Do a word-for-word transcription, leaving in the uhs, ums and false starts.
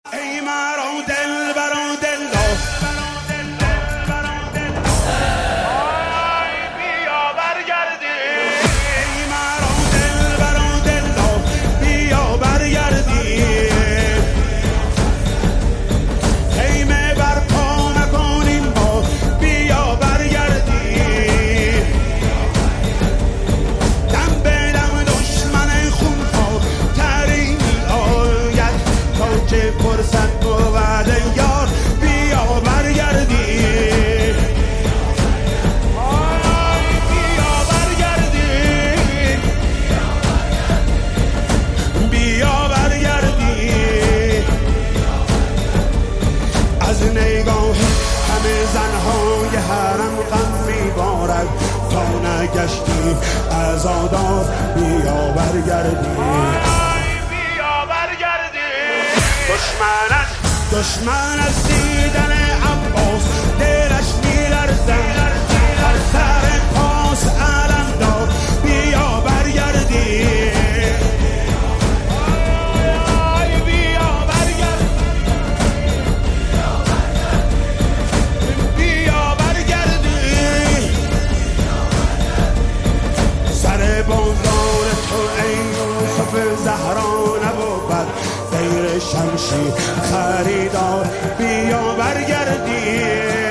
ای مرا دل برا دل بیا برگردی، ای مرا دل برا دل بیا برگردی، خیمه برپا نکنیم ما بیا برگردی، دم به دم دشمن خونها تری می آید تا که فرصت بود یار بیا برگردی، بیا برگردی، بیا برگردی، از نگاه همه زنهای حرم غم میبارد تا نگشتی عزادار بیا برگردی، بیا برگردی، دشمن از دشمن از دیدن عباس دلش میلرزد، هر سر پاس علم دار بیا برگردی، بیا برگردی، بیا برگردی، سر بندار تو ای یوسف زهرا نبود غیر شمشیر خریدار بیا برگردی.